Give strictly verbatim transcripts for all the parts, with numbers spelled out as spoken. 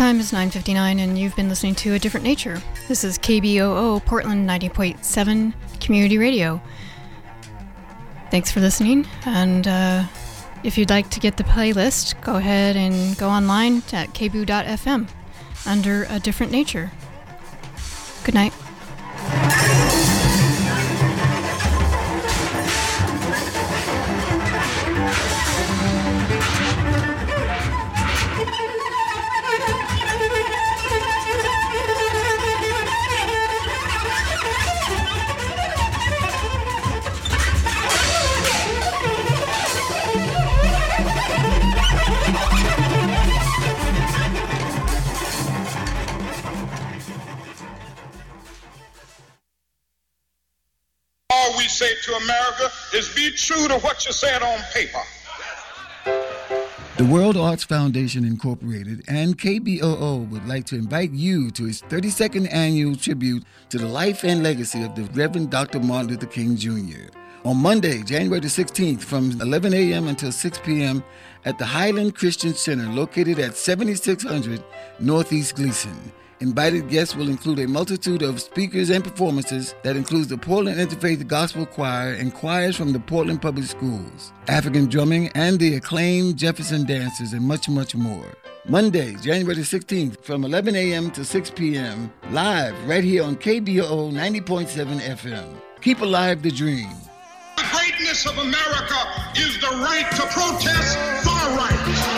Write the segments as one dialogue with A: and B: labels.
A: time is nine fifty-nine, and you've been listening to A Different Nature. This is K B O O Portland ninety point seven Community Radio. Thanks for listening, and uh, if you'd like to get the playlist, go ahead and go online at k b o o dot f m under A Different Nature. Good night.
B: All we say to America is be true to what you said on paper.
C: The World Arts Foundation Incorporated and K B O O would like to invite you to its thirty-second annual tribute to the life and legacy of the Reverend Doctor Martin Luther King Junior On Monday, January the sixteenth, from eleven a.m. until six p.m. at the Highland Christian Center, located at seventy-six hundred Northeast Gleason. Invited guests will include a multitude of speakers and performances that includes the Portland Interfaith Gospel Choir and choirs from the Portland Public Schools, African drumming, and the acclaimed Jefferson Dancers, and much, much more. Monday, January the sixteenth, from eleven a.m. to six p.m., live right here on K B O O ninety point seven F M. Keep alive the dream.
B: The greatness of America is the right to protest far right.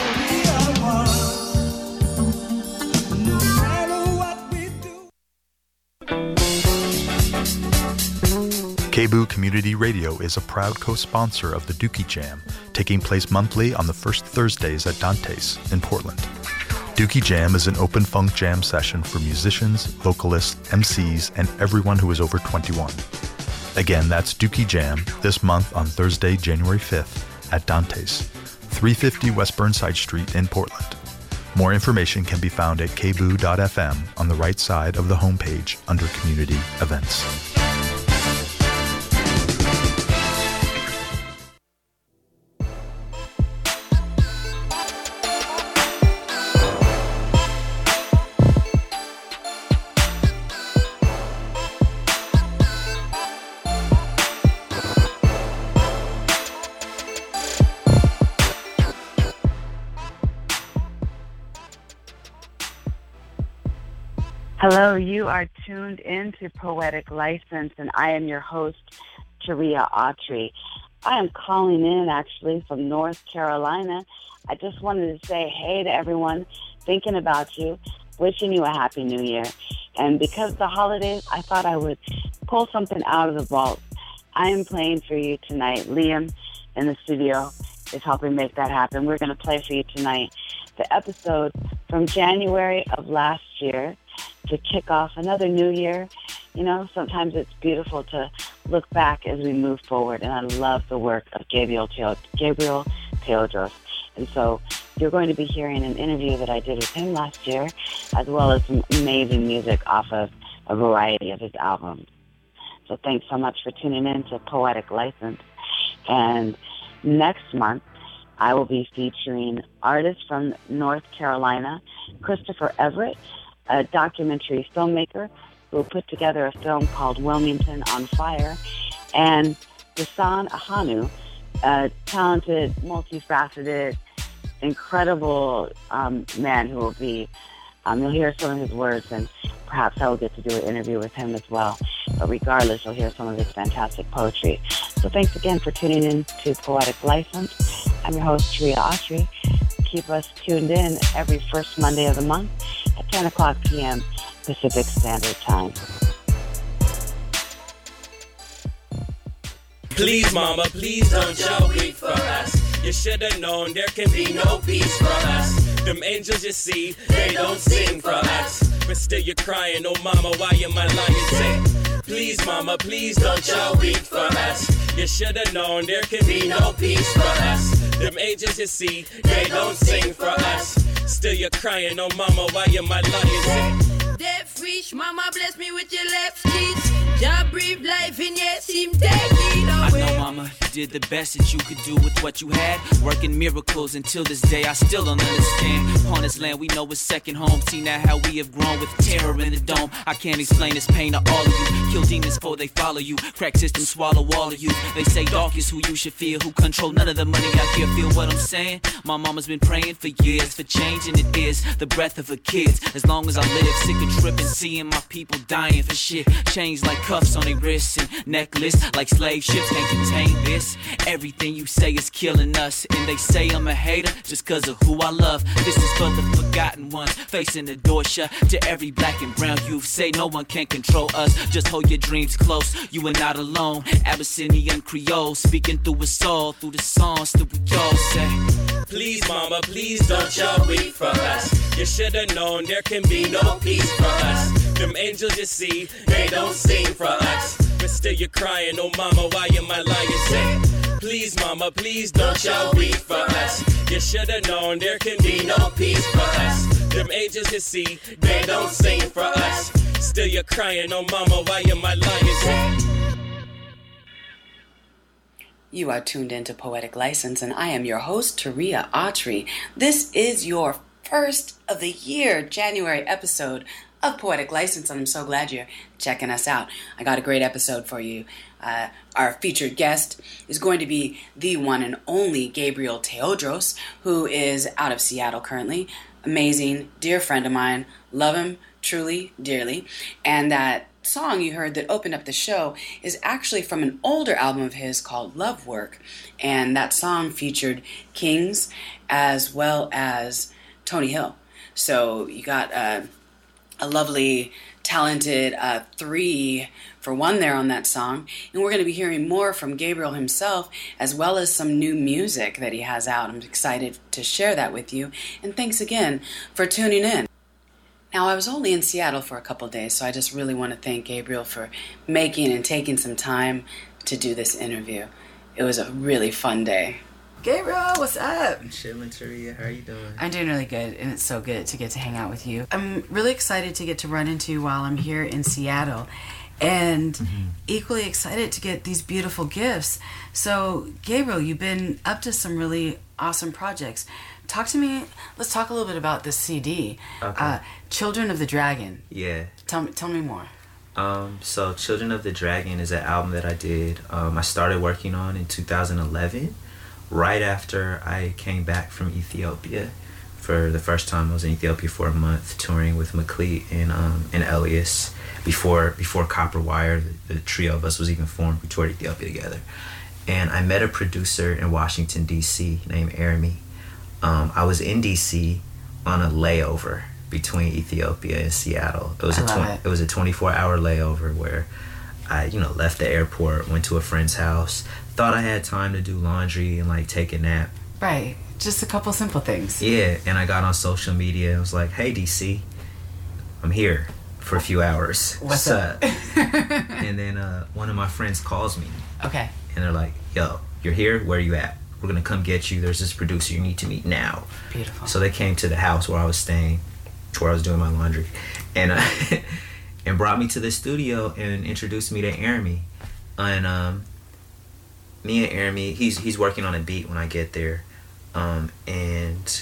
D: K B O O Community Radio is a proud co-sponsor of the Dookie Jam, taking place monthly on the first Thursdays at Dante's in Portland. Dookie Jam is an open funk jam session for musicians, vocalists, M Cs, and everyone who is over twenty-one. Again, that's Dookie Jam this month on Thursday, January fifth at Dante's, three fifty West Burnside Street in Portland. More information can be found at k b o o dot f m on the right side of the homepage under Community Events.
E: Hello, you are tuned in to Poetic License, and I am your host, Taria Autry. I am calling in, actually, from North Carolina. I just wanted to say hey to everyone, thinking about you, wishing you a Happy New Year. And because of the holidays, I thought I would pull something out of the vault. I am playing for you tonight. Liam in the studio is helping make that happen. We're going to play for you tonight the episode from January of last year, to kick off another new year. You know, sometimes it's beautiful to look back as we move forward, and I love the work of Gabriel Teod- Gabriel Teodros. And so you're going to be hearing an interview that I did with him last year, as well as some amazing music off of a variety of his albums. So thanks so much for tuning in to Poetic License. And next month, I will be featuring artists from North Carolina, Christopher Everett, a documentary filmmaker who put together a film called Wilmington on Fire, and Dasan Ahanu, a talented, multifaceted, incredible um, man who will be, um, you'll hear some of his words, and perhaps I will get to do an interview with him as well. But regardless, you'll hear some of his fantastic poetry. So thanks again for tuning in to Poetic License. I'm your host, Taria Autry. Keep us tuned in every first Monday of the month at ten o'clock p.m. Pacific Standard Time.
F: Please, mama, please don't y'all wait for us. You should have known there can be no peace for us. Them angels you see, they don't sing for us. But still you're crying, oh mama, why am I lying sick? Please, mama, please don't y'all weep for us. You should have known there can be no peace for us. Them angels you see, they don't sing for us. Still you're crying, oh mama, why am I lying sick?
G: wish. Mama bless me with your left kids. Jah breathe life in, yes, him take it away.
H: I know, mama, you did the best that you could do with what you had. Working miracles until this day, I still don't understand. On this land, we know it's second home. See now how we have grown with terror in the dome. I can't explain this pain to all of you. Kill demons before they follow you. Crack systems swallow all of you. They say dark is who you should fear. Who control none of the money out here. Feel what I'm saying? My mama's been praying for years for change, and it is the breath of her kids. As long as I live, sick of tripping, seeing my people dying for shit. Chains like cuffs on their wrists and necklace like slave ships can't contain this. Everything you say is killing us, and they say I'm a hater just cause of who I love. This is for the forgotten ones facing the door shut. To every black and brown youth, say no one can control us. Just hold your dreams close, you are not alone. Abyssinian Creole speaking through us all, through the songs that we all say.
F: Please, mama, please don't y'all weep for us. You should've known there can be no peace for us. Them angels you see, they don't sing for us. But still you're crying, oh mama, why am I lying? Say, please, mama, please don't y'all weep for us. You should've known there can be no peace for us. Them angels you see, they don't sing for us. Still you're crying, oh mama, why am I lying? Say,
I: you are tuned into Poetic License, and I am your host, Taria Autry. This is your first of the year, January episode of Poetic License, and I'm so glad you're checking us out. I got a great episode for you. Uh, our featured guest is going to be the one and only Gabriel Teodros, who is out of Seattle currently. Amazing, dear friend of mine. Love him truly, dearly. And that song you heard that opened up the show is actually from an older album of his called Love Work, and that song featured Kings as well as Tony Hill. So you got uh, a lovely, talented uh, three for one there on that song, and we're going to be hearing more from Gabriel himself as well as some new music that he has out. I'm excited to share that with you, and thanks again for tuning in. Now, I was only in Seattle for a couple days, so I just really want to thank Gabriel for making and taking some time to do this interview. It was a really fun day. Gabriel, what's up?
J: I'm chilling, Taria. How are you doing?
I: I'm doing really good, and it's so good to get to hang out with you. I'm really excited to get to run into you while I'm here in Seattle, and mm-hmm. equally excited to get these beautiful gifts. So, Gabriel, you've been up to some really awesome projects. Talk to me. Let's talk a little bit about this C D. Okay. Uh, Children of the Dragon.
J: Yeah.
I: Tell me. Tell me more.
J: Um. So, Children of the Dragon is an album that I did. Um. I started working on in two thousand eleven, right after I came back from Ethiopia. For the first time, I was in Ethiopia for a month, touring with McLeet and um and Elias. Before before Copperwire, the, the trio of us was even formed. We toured Ethiopia together, and I met a producer in Washington D C named Ermi. Um, I was in D C on a layover between Ethiopia and Seattle. It was I a tw- it. it was a twenty-four hour layover where I, you know, left the airport, went to a friend's house, thought I had time to do laundry and like take a nap.
I: Right, just a couple simple things.
J: Yeah, and I got on social media and was like, "Hey D C, I'm here for a few hours.
I: What's up?"
J: And then uh, one of my friends calls me.
I: Okay.
J: And they're like, "Yo, you're here. Where are you at? We're gonna come get you. There's this producer you need to meet now."
I: Beautiful.
J: So they came to the house where I was staying, where I was doing my laundry, and uh, and brought me to the studio and introduced me to Ermi. And um, me and Ermi, he's he's working on a beat when I get there, um, and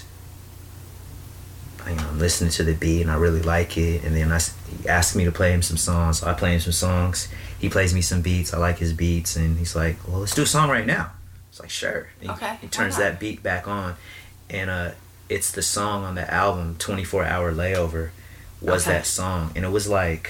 J: I, you know, I'm listening to the beat and I really like it. And then I, he asked me to play him some songs, so I play him some songs. He plays me some beats. I like his beats, and he's like, "Well, let's do a song right now." It's like, sure. He,
I: okay.
J: He turns that beat back on, and uh, it's the song on the album, twenty-four hour Layover, was okay. that song. And it was like,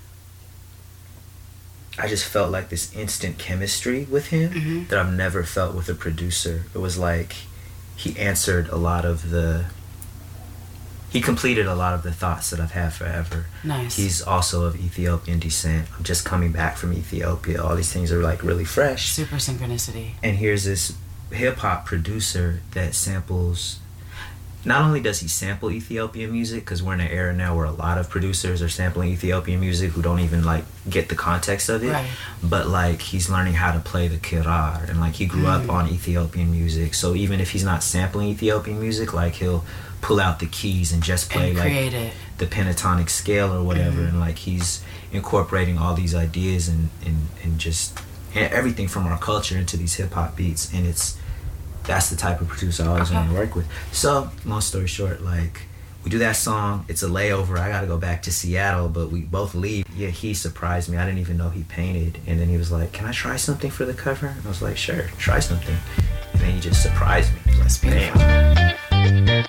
J: I just felt like this instant chemistry with him mm-hmm. that I've never felt with a producer. It was like he answered a lot of the, he completed a lot of the thoughts that I've had forever.
I: Nice.
J: He's also of Ethiopian descent. I'm just coming back from Ethiopia. All these things are like really fresh.
I: Super synchronicity.
J: And here's this hip hop producer that samples not only does he sample Ethiopian music, because we're in an era now where a lot of producers are sampling Ethiopian music who don't even like get the context of it, right. but like he's learning how to play the kirar, and like he grew mm. up on Ethiopian music, so even if he's not sampling Ethiopian music, like he'll pull out the keys and just play and like it. the pentatonic scale or whatever, mm. and like he's incorporating all these ideas and, and, and just everything from our culture into these hip-hop beats, and it's that's the type of producer I always okay. want to work with. So, long story short, like, we do that song, it's a layover, I gotta go back to Seattle, but we both leave. Yeah, he surprised me, I didn't even know he painted, and then he was like, can I try something for the cover? And I was like, sure, try something. And then he just surprised me. He was like, damn.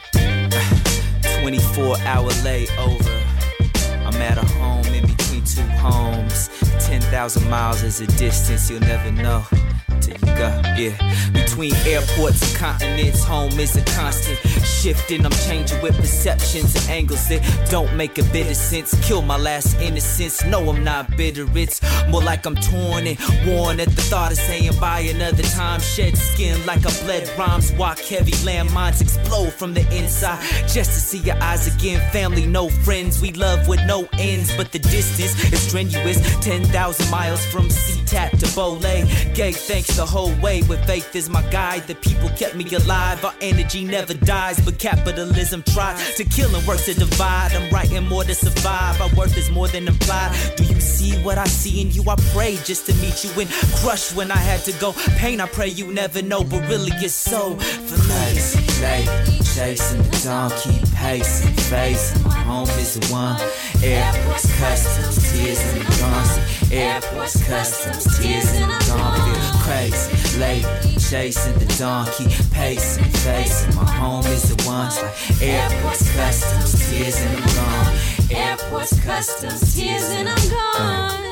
H: twenty-four hour layover, I'm at a home in between two homes. ten thousand miles is a distance you'll never know till you go, yeah. Between airports and continents, home is a constant shifting. I'm changing with perceptions and angles that don't make a bit of sense. Kill my last innocence, no I'm not bitter. It's more like I'm torn and worn at the thought of saying bye another time. Shed skin like I bled rhymes, walk heavy, landmines explode from the inside. Just to see your eyes again, family, no friends. We love with no ends, but the distance is strenuous. ten thousand miles from SeaTac to Bolay. Gave thanks the whole way with faith is my guide. The people kept me alive, our energy never dies, but capitalism tries to kill and works to divide. I'm writing more to survive, our worth is more than implied. Do you see what I see in you? I pray just to meet you and crush when I had to go. Pain I pray you never know, but really it's so familiar. Late, chasing the donkey, pacing, facing. My home is the one. Airports, customs, tears in the dawn. Airports, customs, tears in the dawn. Feel crazy, late, chasing the donkey, pacing, facing. My home is the one. Like airports, customs, tears in the dawn. Airports, customs, tears and I'm gone.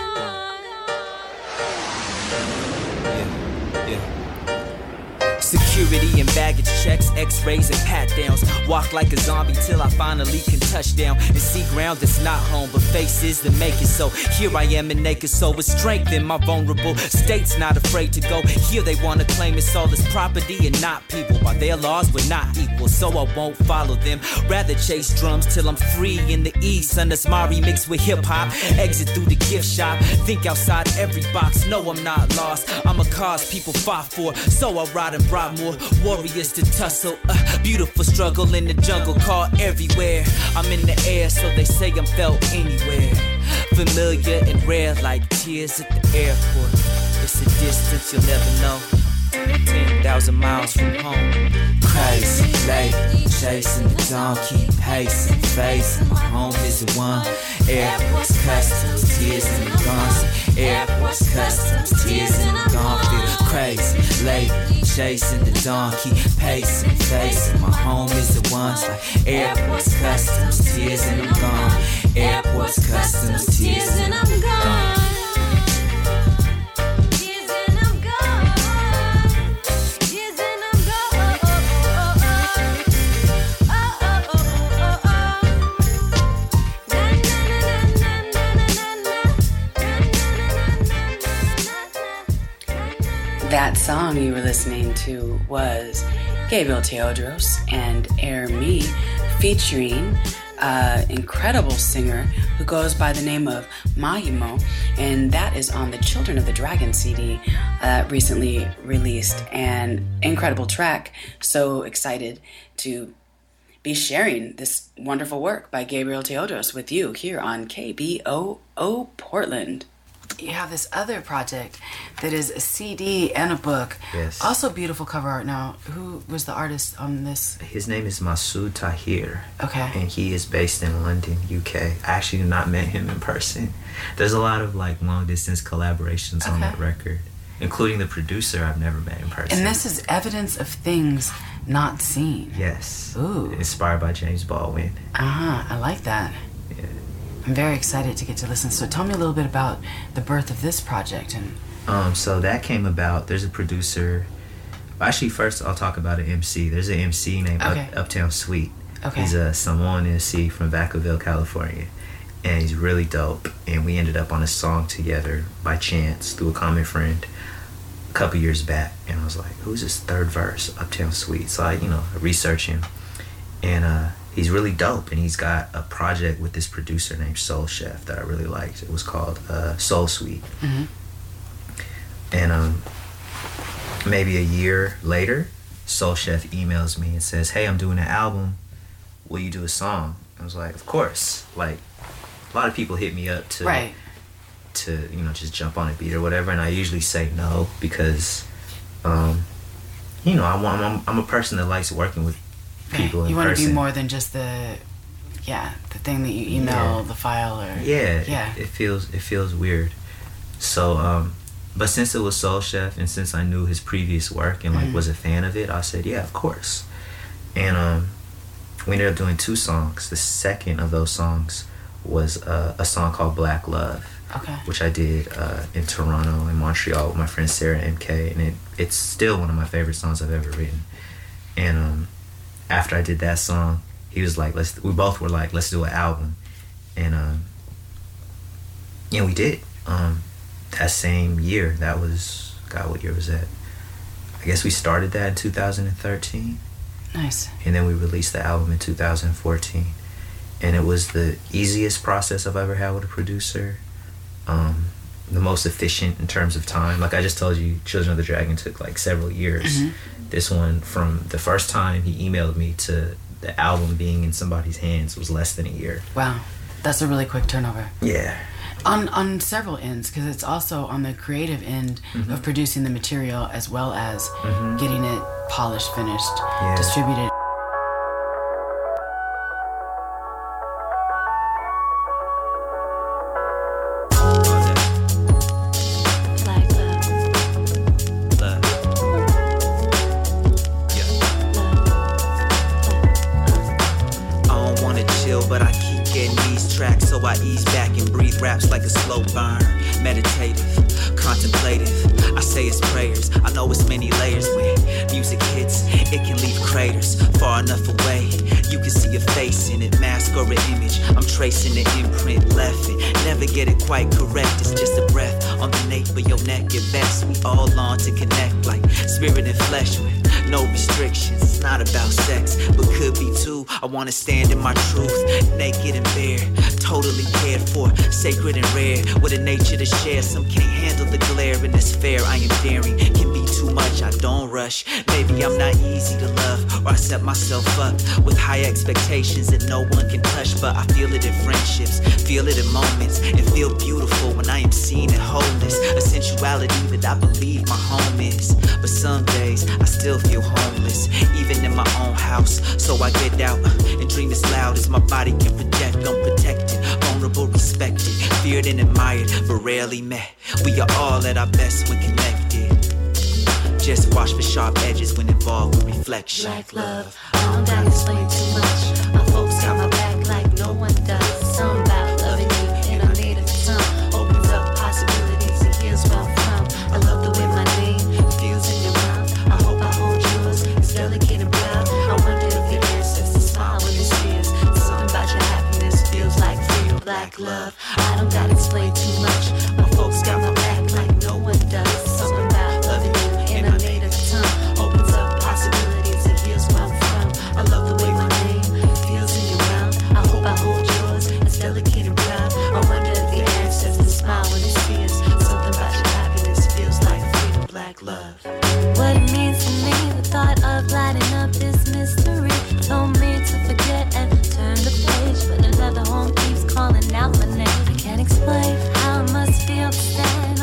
H: Yeah, yeah. Security and baggage checks, x-rays and pat-downs. Walk like a zombie till I finally can touch down and see ground that's not home, but faces that make it so. Here I am in naked soul with strength in my vulnerable state's not afraid to go. Here they want to claim it's all this property and not people. By their laws we're not equal, so I won't follow them. Rather chase drums till I'm free in the east. Son of Mari mixed with hip-hop. Exit through the gift shop. Think outside every box. No, I'm not lost. I'm a cause people fought for, so I ride and brought more warriors to tussle. Uh, beautiful struggle in the jungle, caught everywhere. I'm in the air, so they say I'm felt anywhere. Familiar and rare like tears at the airport. It's a distance you'll never know. ten thousand miles from home. Crazy, late, chasing the donkey, pacing, facing. My home is the one. Airports, customs, tears in the guns. Airports, customs, tears in the gone. Feel crazy, late, chasing the donkey, pacing, facing. My home is the one. Like airports, customs, tears in the gone. Airports, customs, tears and I'm gone.
I: That song you were listening to was Gabriel Teodros and Air Me, featuring an incredible singer who goes by the name of Mahimo, and that is on the Children of the Dragon C D uh, recently released. An incredible track. So excited to be sharing this wonderful work by Gabriel Teodros with you here on K B O O Portland. You have this other project that is a C D and a book.
J: Yes.
I: Also beautiful cover art. Now, who was the artist on this?
J: His name is Masoud Tahir.
I: Okay.
J: And he is based in London, U K. I actually have not met him in person. There's a lot of like long distance collaborations okay. on that record, including the producer I've never met in person.
I: And this is evidence of things not seen.
J: Yes.
I: Ooh.
J: Inspired by James Baldwin.
I: Uh-huh. I like that.
J: Yeah.
I: I'm very excited to get to listen. So tell me a little bit about the birth of this project. And
J: um, so that came about, there's a producer. Actually, first I'll talk about an M C. There's an M C named
I: okay.
J: Up, Uptown Sweet.
I: Okay.
J: He's a Samoan M C from Vacaville, California. And he's really dope. And we ended up on a song together by chance through a common friend a couple years back. And I was like, who's this third verse, Uptown Sweet? So I, you know, research him. and uh, he's really dope. And he's got a project with this producer named Soul Chef that I really liked. It was called uh, Soul Suite. Mm-hmm. And um, maybe a year later, Soul Chef emails me and says, "Hey, I'm doing an album. Will you do a song?" I was like, "Of course." Like, a lot of people hit me up to,
I: right.
J: to you know, just jump on a beat or whatever, and I usually say no because, um, you know, I want, I'm, I'm a person that likes working with people.
I: You
J: in
I: want
J: person.
I: to be more than just the, yeah, the thing that you email,
J: yeah.
I: the file, or
J: yeah,
I: yeah.
J: It, it feels it feels weird. So, um, but since it was Soul Chef, and since I knew his previous work and like mm-hmm. was a fan of it, I said, yeah, of course. And um, we ended up doing two songs. The second of those songs was uh, a song called Black Love,
I: okay.
J: which I did uh, in Toronto and Montreal with my friend Sarah M K, and it, it's still one of my favorite songs I've ever written. And um, after I did that song, he was like, "Let's." We both were like, "Let's do an album," and um, yeah, we did. Um, that same year, that was God. What year was that? I guess we started that in two thousand thirteen.
I: Nice.
J: And then we released the album in two thousand fourteen. And it was the easiest process I've ever had with a producer. Um, the most efficient in terms of time. Like I just told you, Children of the Dragon took like several years. Mm-hmm. This one, from the first time he emailed me to the album being in somebody's hands, was less than a year.
I: Wow. That's a really quick turnover.
J: Yeah.
I: On on several ends, because it's also on the creative end mm-hmm. of producing the material as well as mm-hmm. getting it polished, finished, yeah. distributed.
H: I ease back and breathe raps like a slow burn. Meditative, contemplative, I say it's prayers. I know it's many layers. When music hits, it can leave craters far enough away. You can see a face in it, mask or an image. I'm tracing the imprint left and never get it quite correct. It's just a breath on the nape of your neck at best. We all long to connect like spirit and flesh with no restrictions. It's not about sex, but could be too. I wanna stand in my truth, naked and bare, totally cared for, sacred and rare, with a nature to share. Some can't handle the glare in this fair. I am daring, can be too much, I don't rush. Maybe I'm not easy to love, or I set myself up with high expectations that no one can touch. But I feel it in friendships, feel it in moments, and feel beautiful when I am seen in wholeness. A sensuality that I believe my home is. But some days I still feel homeless, even in my own house. So I get out and dream as loud as my body can project. Unprotected, vulnerable, respected, feared and admired, but rarely met. We are all at our best when connected. Just watch for sharp edges when involved with reflection.
K: Black love, I don't gotta explain too much. My folks got my back like no one does. Something about loving you in our native tongue opens up possibilities, and here's where I'm from. I love the way my name feels in your mouth. I hope I hold yours, it's delicate and proud. I wonder if your ancestors smile when this fears. Something about your happiness feels like freedom. Black love, I don't gotta explain too much. My folks got my back like no one does. Something about loving you in our native tongue opens up possibilities, and here's where I'm from. I love the way my name feels in your mouth. I hope I hold yours, it's delicate and proud. I wonder if your ancestors smile when it fears. Something about your happiness feels like freedom. Black love. What it means to me, the thought of lighting up this mystery told me to forget and turn the page, but another home keeps calling out my name. I can't explain how it must feel to stand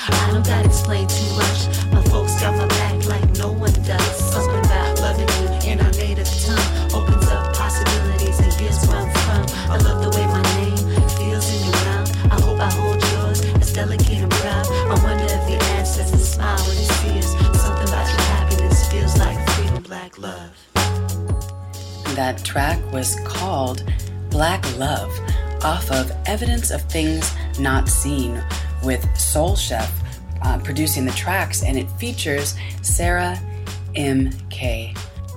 K: I don't gotta explain too much. My folks got my back like no one does. Something about loving you in our native tongue opens up possibilities, and here's where I'm from. I love the way my name feels in your mouth. I hope I hold yours as delicate and proud. I wonder if your ancestors smile when they see us. Something about your happiness feels like freedom, black love.
I: That track was called Black Love, off of Evidence of Things Not Seen, with Soul Chef uh, producing the tracks, and it features Sarah M K.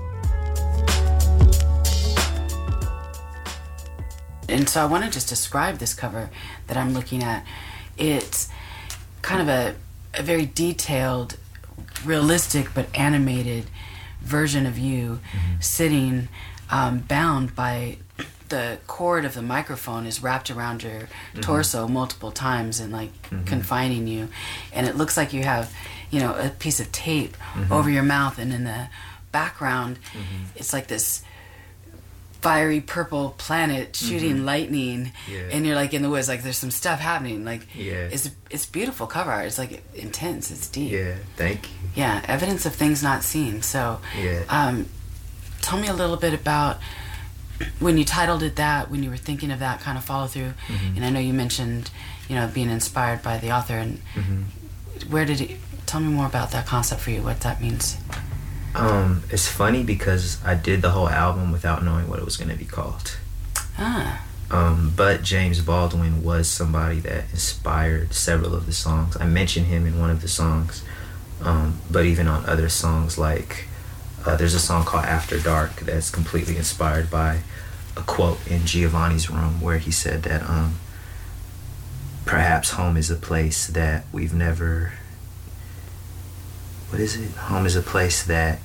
I: And so I want to just describe this cover that I'm looking at. It's kind of a, a very detailed, realistic, but animated version of you mm-hmm. sitting um, bound by the cord of the microphone is wrapped around your mm-hmm. torso multiple times and like mm-hmm. confining you. And it looks like you have, you know, a piece of tape mm-hmm. over your mouth, and in the background mm-hmm. it's like this fiery purple planet shooting mm-hmm. lightning yeah. and you're like in the woods, like there's some stuff happening, like yeah. it's it's beautiful cover art. It's like intense, it's deep.
J: Yeah, thank you.
I: Yeah, Evidence of Things Not Seen. So
J: yeah.
I: um tell me a little bit about when you titled it that, when you were thinking of that kind of follow through. Mm-hmm. And I know you mentioned, you know, being inspired by the author, and mm-hmm. where did it, tell me more about that concept for you, what that means.
J: Um, it's funny because I did the whole album without knowing what it was going to be called.
I: Ah.
J: Um, but James Baldwin was somebody that inspired several of the songs. I mentioned him in one of the songs, um, but even on other songs, like uh, there's a song called After Dark that's completely inspired by a quote in Giovanni's Room where he said that um, perhaps home is a place that we've never... What is it? Home is a place that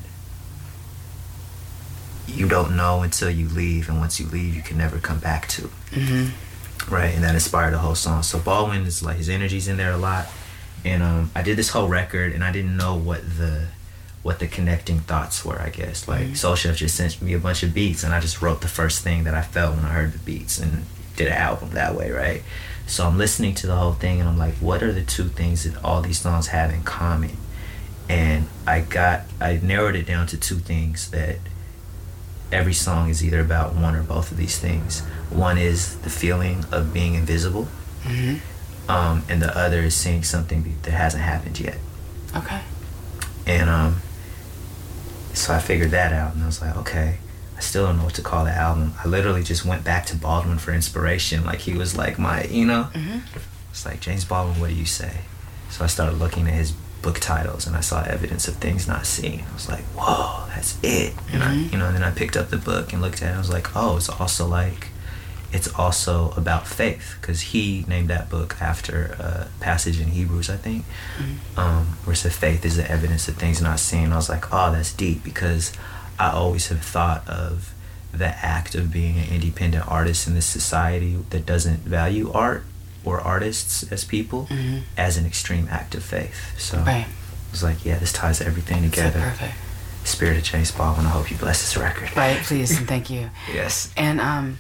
J: you don't know until you leave, and once you leave, you can never come back to.
I: Mm-hmm.
J: Right, and that inspired the whole song. So Baldwin is like, his energy's in there a lot, and um, I did this whole record, and I didn't know what the what the connecting thoughts were. I guess like mm-hmm. Soul Chef just sent me a bunch of beats, and I just wrote the first thing that I felt when I heard the beats, and did an album that way, right? So I'm listening to the whole thing, and I'm like, what are the two things that all these songs have in common? And I got, I narrowed it down to two things, that every song is either about one or both of these things. One is the feeling of being invisible,
I: mm-hmm.
J: um, and the other is seeing something that hasn't happened yet.
I: Okay.
J: And um, so I figured that out, and I was like, okay, I still don't know what to call the album. I literally just went back to Baldwin for inspiration. Like, he was like my, you know?
I: Mm-hmm.
J: It's like, James Baldwin, what do you say? So I started looking at his book titles, and I saw Evidence of Things Not Seen. I was like, whoa, that's it. And
I: mm-hmm.
J: I, you know, and then I picked up the book and looked at it, and I was like, oh, it's also like, it's also about faith, because he named that book after a passage in Hebrews, I think,
I: mm-hmm.
J: um, where it said faith is the evidence of things not seen. I was like, oh, that's deep, because I always have thought of the act of being an independent artist in this society that doesn't value art or artists as people
I: mm-hmm.
J: as an extreme act of faith. So
I: right.
J: I was like, yeah, this ties everything together.
I: So perfect.
J: Spirit of James Baldwin, I hope you bless this record.
I: Right, please, and thank you.
J: Yes.
I: And um,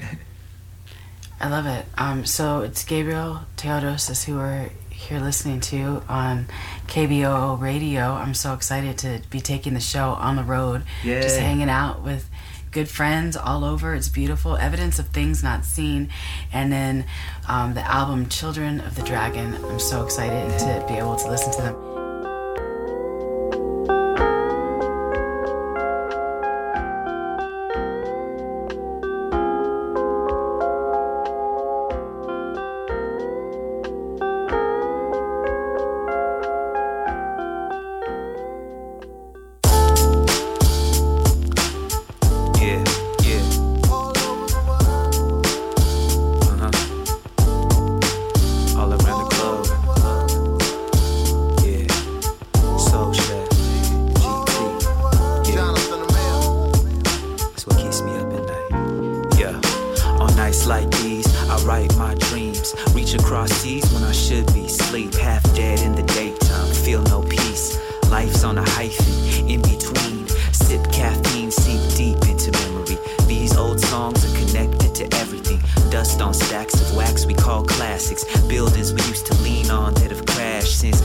I: I love it. Um, so it's Gabriel Teodosas who we're here listening to on K B O O Radio. I'm so excited to be taking the show on the road,
J: yeah.
I: just hanging out with good friends all over. It's beautiful. Evidence of Things Not Seen. And then um, the album Children of the Dragon. I'm so excited to be able to listen to them.
L: Buildings we used to lean on that have crashed since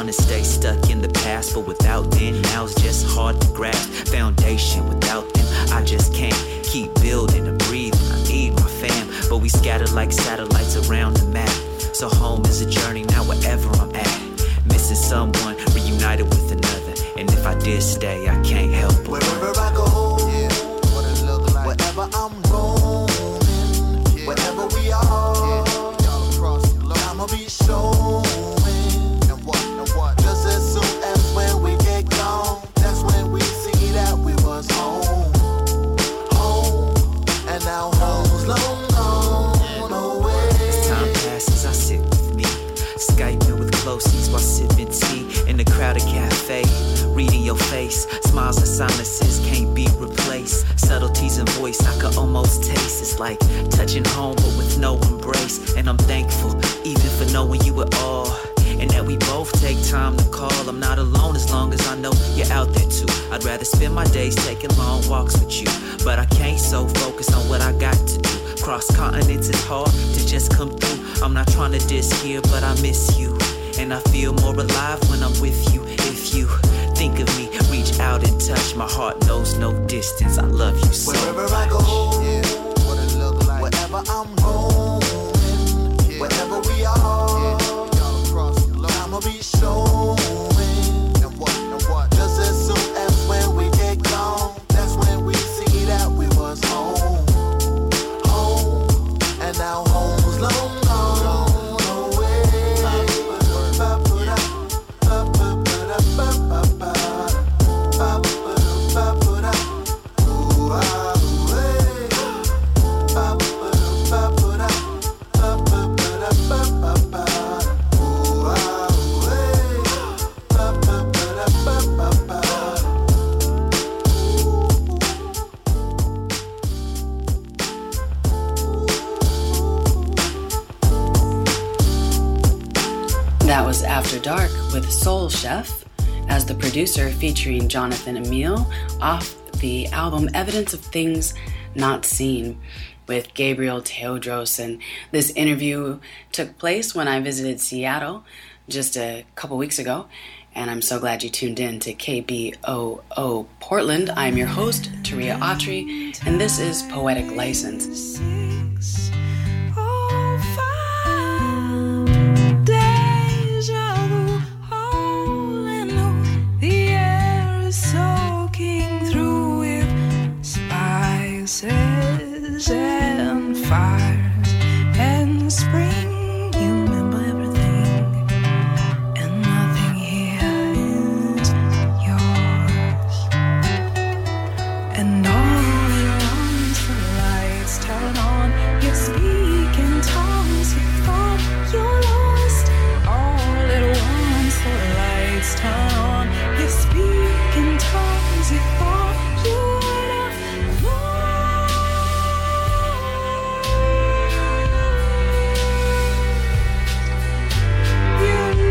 H: wanna stay stuck in the past, but without them, now it's just hard to grasp. Foundation, without them, I just can't keep building and breathing. I need my fam, but we scatter like satellites around the map. So home is a journey now wherever I'm at. Missing someone, reunited with another. And if I did stay, I can't help it.
L: Wherever I go, yeah, what it look like. Wherever I'm roaming, yeah, wherever we are, yeah, y'all across the globe, I'ma be showing. And what, and what? Just as soon as when we get gone, that's when we see that we was home. Home, and now home's long gone away.
H: As time passes, I sit with me, Skyping with closies while sipping tea in a crowded cafe. Reading your face, smiles and silences can't be replaced. Subtleties in voice I could almost taste. It's like touching home but with no embrace. And I'm thankful even for knowing you at all, and that we both take time to call. I'm not alone as long as I know you're out there too. I'd rather spend my days taking long walks with you, but I can't, so focus on what I got to do. Cross continents is hard to just come through. I'm not trying to diss here, but I miss you, and I feel more alive when I'm with you. If you think of me, reach out and touch. My heart knows no distance. I love you so
L: wherever
H: much.
L: I go, yeah, what it look like. Wherever I'm roaming, yeah, wherever we are, yeah, y'all across the globe, I'ma be showing. And what, and what? Just as soon as when we get gone, that's when we see that we was home. Home, and now home's long gone.
I: That was After Dark with Soul Chef as the producer, featuring Jonathan Emile off the album Evidence of Things Not Seen with Gabriel Teodros. And this interview took place when I visited Seattle just a couple weeks ago, and I'm so glad you tuned in to K B O O Portland. I'm your host, Taria Autry, and this is Poetic License.
M: Soaking through with spices and fires and spring. You remember everything, and nothing here is yours. And all at once the lights turn on. You speak in tongues you thought you lost. All at once the lights turn on. You speak in tongues you thought you would have lost. You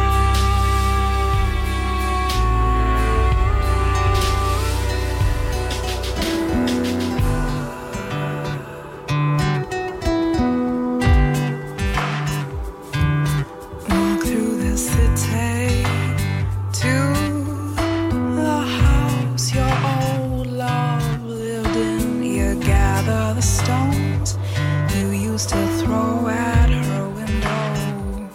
M: walk through the city to the house your old love lived in. You gather the stones you used to throw at her window.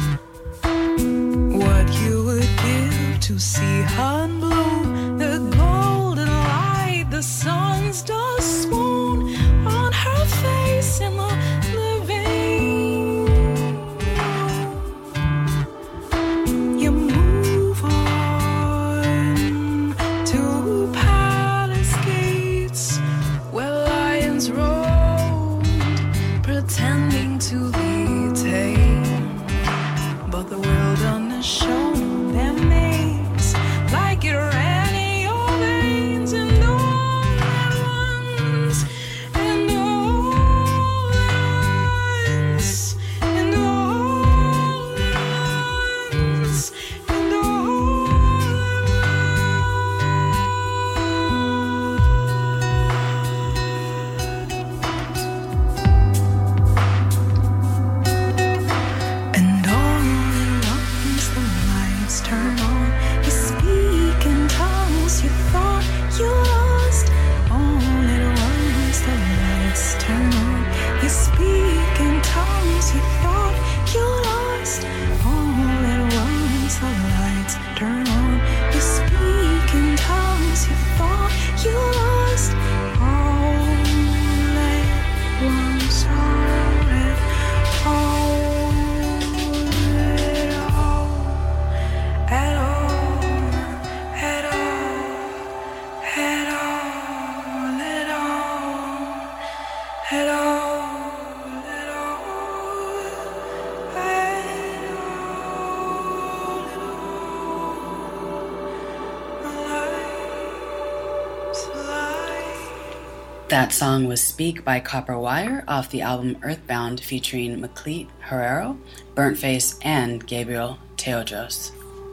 M: What you would give to see her in bloom, the golden light, the sun's dust swoon on her face in the living room. You move on to palace gates where lions roamed, pretending to be tame, but the wilderness shone their names like it ran in your veins. And all at once, and all at once, and all at once, and all and all at once the light
I: That song was Speak by Copper Wire off the album Earthbound featuring Macleet Herrero, Burnt Face, and Gabriel Teodros.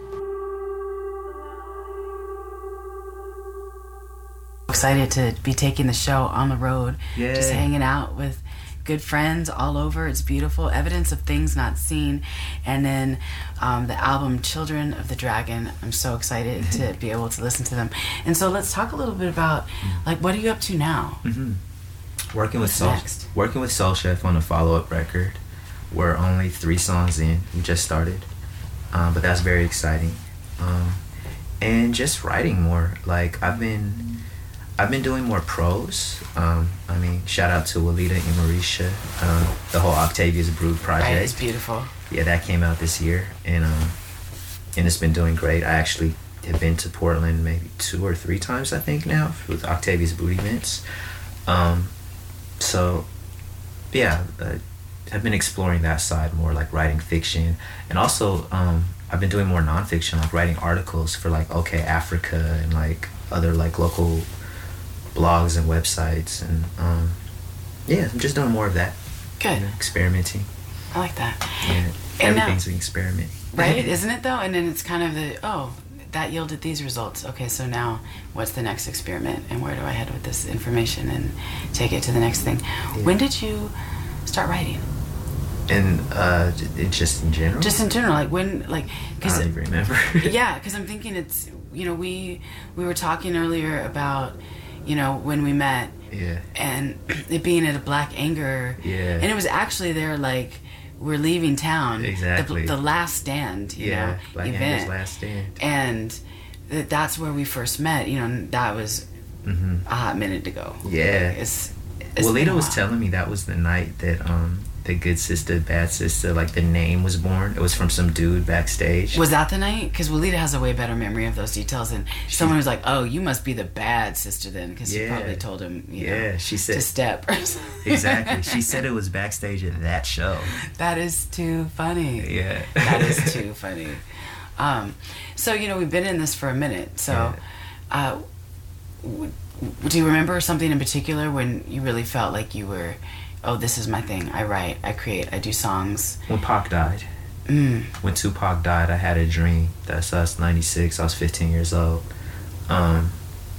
I: Excited to be taking the show on the road,
J: Yeah.
I: just hanging out with good friends all over. It's beautiful, evidence of things not seen. And then um, the album Children of the Dragon, I'm so excited to be able to listen to them. And so let's talk a little bit about, like, what are you up to now?
J: Mm-hmm. Working with
I: What's
J: Soul,
I: next?
J: working with Soul Chef on a follow-up record. We're only three songs in. We just started, um, but that's very exciting. Um, and just writing more. Like I've been, I've been doing more prose. Um, I mean, shout out to Walida and Marisha, um, the whole Octavia's Brood project.
I: Right, it's beautiful.
J: Yeah, that came out this year, and um, and it's been doing great. I actually have been to Portland maybe two or three times, I think now, with Octavia's Brood events. Um, so, yeah, uh, I've been exploring that side more, like writing fiction, and also um, I've been doing more nonfiction, like writing articles for like OK Africa and like other like local blogs and websites, and um, yeah, I'm just doing more of that.
I: Good.
J: You know, experimenting.
I: I like that.
J: Yeah,
I: And now-
J: everything's an experiment.
I: Right, isn't it though? And then it's kind of the, oh, that yielded these results. Okay, so now what's the next experiment, and where do I head with this information and take it to the next thing? When did you start writing?
J: And uh, j- just in general?
I: Just in general, like when, like,
J: I don't even remember.
I: yeah, because I'm thinking it's, you know, we we were talking earlier about, you know, when we met,
J: Yeah.
I: and it being at a Black Anger,
J: Yeah.
I: and it was actually there, like, we're leaving town,
J: Exactly.
I: the, the last stand, you
J: Yeah,
I: know,
J: Black
I: event,
J: Anger's Last Stand.
I: and th- that's where we first met. You know, and that was
J: Mhm.
I: a hot minute ago.
J: Yeah.
I: it's, it's
J: Well,
I: been
J: Lita
I: a
J: was
I: while.
J: telling me that was the night that um, the Good Sister, Bad Sister, like the name was born. It was from some dude backstage.
I: Was that the night? Because Walida has a way better memory of those details, and someone was like, "Oh, you must be the bad sister then," because you
J: Yeah.
I: probably told him, you know,
J: Yeah, she said
I: to step. Or something.
J: Exactly. She said it was backstage at that show.
I: That is too funny.
J: Yeah.
I: That is too funny. Um, so you know, we've been in this for a minute. So, uh, w- w- do you remember something in particular when you really felt like you were, oh, this is my thing. I write, I create, I do songs.
J: When Pac died.
I: Mm.
J: When Tupac died, I had a dream. That's us, ninety-six. I was fifteen years old. Um,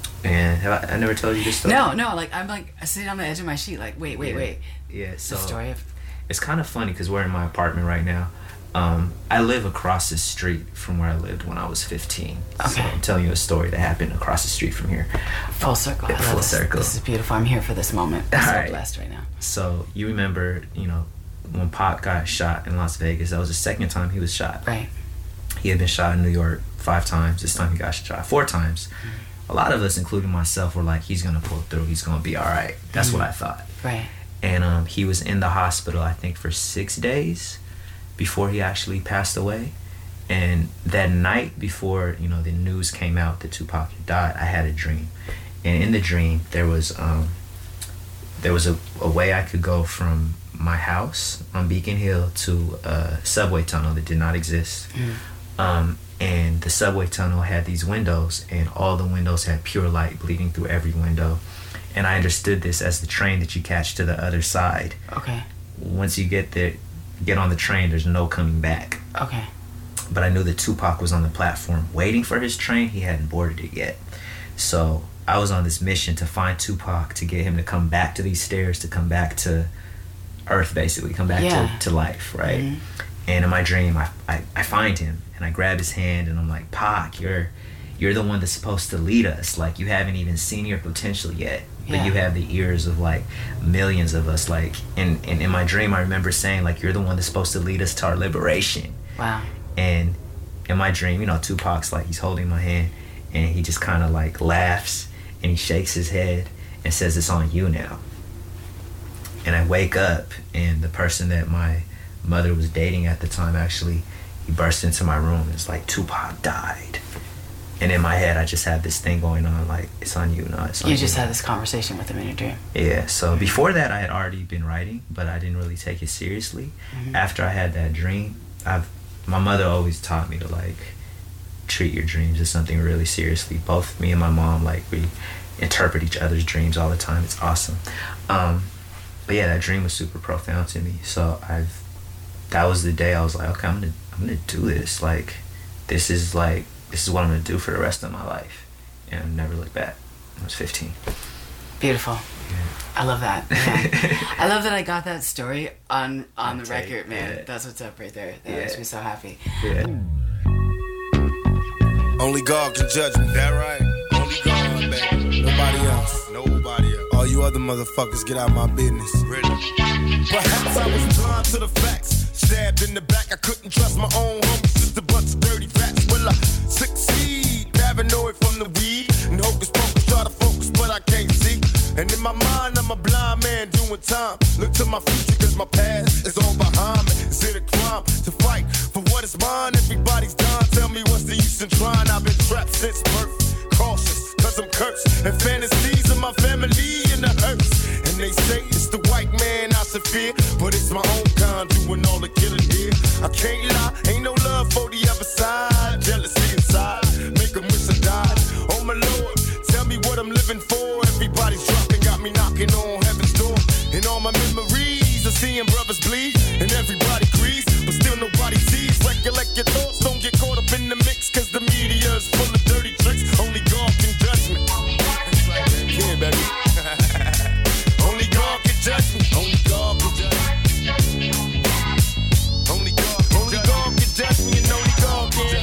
J: and have I, I never told you this story?
I: No, no. Like I'm like sitting on the edge of my sheet. Like, wait, wait,
J: Yeah.
I: wait.
J: Yeah. So
I: the story of.
J: It's kind of funny because we're in my apartment right now. Um, I live across the street from where I lived when I was fifteen. So I'm telling you a story that happened across the street from here.
I: Full circle. I
J: Yeah,
I: love
J: full
I: this.
J: circle.
I: This is beautiful. I'm here for this moment. I'm so
J: All right.
I: blessed right now.
J: So you remember, you know, when Pac got shot in Las Vegas, that was the second time he was shot.
I: Right.
J: He had been shot in New York five times. This time he got shot four times.
I: Mm-hmm.
J: A lot of us, including myself, were like, he's gonna pull through. He's gonna be all right. That's
I: Mm-hmm.
J: what I thought.
I: Right.
J: And um, he was in the hospital, I think, for six days before he actually passed away. And that night before, you know, the news came out that Tupac had died, I had a dream. And in the dream, there was um, there was a, a way I could go from my house on Beacon Hill to a subway tunnel that did not exist.
I: Mm.
J: Um, and the subway tunnel had these windows, and all the windows had pure light bleeding through every window. And I understood this as the train that you catch to the other side.
I: Okay.
J: Once you get there, get on the train, there's no coming back.
I: Okay.
J: But I knew that Tupac was on the platform waiting for his train. He hadn't boarded it yet. So I was on this mission to find Tupac, to get him to come back to these stairs, to come back to Earth, basically, come back
I: Yeah.
J: to, to life, right?
I: Mhm.
J: And in my dream, I, I, I find him, and I grab his hand, and I'm like, Pac, you're, you're the one that's supposed to lead us. Like, you haven't even seen your potential yet. But
I: Yeah.
J: you have the ears of like millions of us. Like, and, and in my dream, I remember saying, like, you're the one that's supposed to lead us to our liberation.
I: Wow.
J: And in my dream, you know, Tupac's like, he's holding my hand, and he just kind of like laughs, and he shakes his head and says, it's on you now. And I wake up, and the person that my mother was dating at the time, actually, he burst into my room and it's like, Tupac died. And in my head, I just had this thing going on, like, it's on you, no, it's on
I: You
J: you.
I: just had this conversation with him in your dream.
J: Yeah, so before that, I had already been writing, but I didn't really take it seriously.
I: Mhm.
J: After I had that dream, I've my mother always taught me to, like, treat your dreams as something really seriously. Both me and my mom, like, we interpret each other's dreams all the time. It's awesome. Um, but yeah, that dream was super profound to me. So I've, that was the day I was like, okay, I'm gonna, I'm gonna do this. Like, this is like, this is what I'm gonna do for the rest of my life. And I've never looked back. I was fifteen.
I: Beautiful.
J: Yeah.
I: I love that. Yeah. I love that I got that story on on the
J: tape,
I: record, man.
J: yeah.
I: That's what's up right there. That
J: Yeah.
I: makes me so happy.
J: Yeah.
N: Only God can judge me. That right? Only God, baby. Nobody else. Nobody else. All you other motherfuckers, get out my business. Really? Perhaps I was blind to the facts. Stabbed in the back, I couldn't trust my own homies. Just a bunch of dirty rats. Will I succeed? Paranoid from the weed. And hocus pocus, try to focus, but I can't see. And in my mind, I'm a blind man doing time. Look to my future, cause my past is all behind me. Is it a crime to fight for what is mine? Everybody's dying. Tell me what's the use in trying? I've been trapped since birth. Cautious, cause I'm cursed. And fantasies of my family in the hearse. And they say it's the white man I should fear. But it's my own kind doing all the killing here. I can't lie, ain't no love for the other side. Jealousy inside, make them wish I died. Oh my Lord, tell me what I'm living for. Everybody's dropping, got me knocking on heaven's door. And all my memories of seeing brothers bleed. And everybody agrees, but still nobody sees. Recollect your thoughts, don't get caught up in the mix. Cause the media is full of dirty tricks. Only God can judge me. Yeah, baby. Only God can judge me. Only God can judge me. Only God, only God can judge me. And only God can.